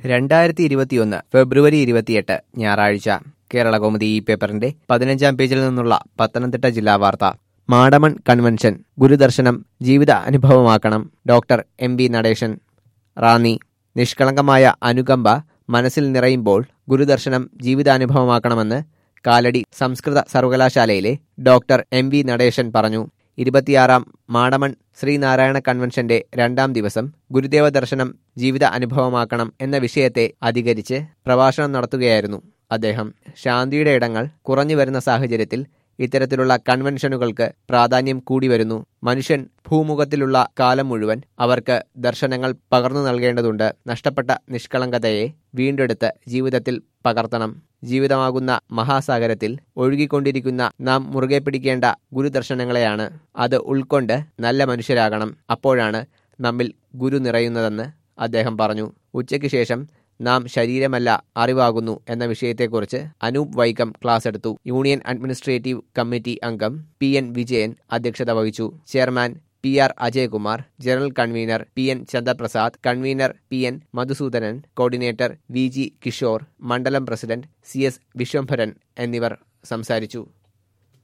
2021 ഫെബ്രുവരി 28 ഞായറാഴ്ച കേരളകൗമുദി ഈ പേപ്പറിന്റെ 15-ാം പേജിൽ നിന്നുള്ള പത്തനംതിട്ട ജില്ലാ വാർത്ത. മാടമൺ കൺവെൻഷൻ ഗുരുദർശനം ജീവിത അനുഭവമാക്കണം. Doctor M V Natesan, Ranni. നിഷ്കളങ്കമായ അനുകമ്പ മനസ്സിൽ നിറയുമ്പോൾ ഗുരുദർശനം ജീവിതാനുഭവമാക്കണമെന്ന് കാലടി സംസ്കൃത സർവകലാശാലയിലെ ഡോക്ടർ എം വി നടേശൻ പറഞ്ഞു. 26-ാം മാടമൺ ശ്രീനാരായണ കൺവെൻഷന്റെ 2ാം ദിവസം ഗുരുദേവ ദർശനം ജീവിത അനുഭവമാക്കണം എന്ന വിഷയത്തെ അധികരിച്ച് പ്രഭാഷണം നടത്തുകയായിരുന്നു അദ്ദേഹം. ശാന്തിയുടെ ഇടങ്ങൾ കുറഞ്ഞു വരുന്ന സാഹചര്യത്തിൽ ഇത്തരത്തിലുള്ള കൺവെൻഷനുകൾക്ക് പ്രാധാന്യം കൂടി വരുന്നു. മനുഷ്യൻ ഭൂമുഖത്തിലുള്ള കാലം മുഴുവൻ അവർക്ക് ദർശനങ്ങൾ പകർന്നു നൽകേണ്ടതുണ്ട്. നഷ്ടപ്പെട്ട നിഷ്കളങ്കതയെ വീണ്ടെടുത്ത് ജീവിതത്തിൽ പകർത്തണം. ജീവിതമാകുന്ന മഹാസാഗരത്തിൽ ഒഴുകിക്കൊണ്ടിരിക്കുന്ന നാം മുറുകെ പിടിക്കേണ്ട ഗുരുദർശനങ്ങളെയാണ്. അത് ഉൾക്കൊണ്ട് നല്ല മനുഷ്യരാകണം. അപ്പോഴാണ് നമ്മിൽ ഗുരു നിറയുന്നതെന്ന് അദ്ദേഹം പറഞ്ഞു. ഉച്ചയ്ക്ക് ശേഷം നാം ശരീരമല്ല അറിവാകുന്നു എന്ന വിഷയത്തെക്കുറിച്ച് അനൂപ് വൈക്കം ക്ലാസ് എടുത്തു. യൂണിയൻ അഡ്മിനിസ്ട്രേറ്റീവ് കമ്മിറ്റി അംഗം PN വിജയൻ അധ്യക്ഷത വഹിച്ചു. Chairman PR Ajayakumar, general convener PN Chandraprasad, convener PN Madhusoodanan, coordinator VG Kishore, മണ്ഡലം പ്രസിഡന്റ് CS വിശ്വംഭരൻ എന്നിവർ സംസാരിച്ചു.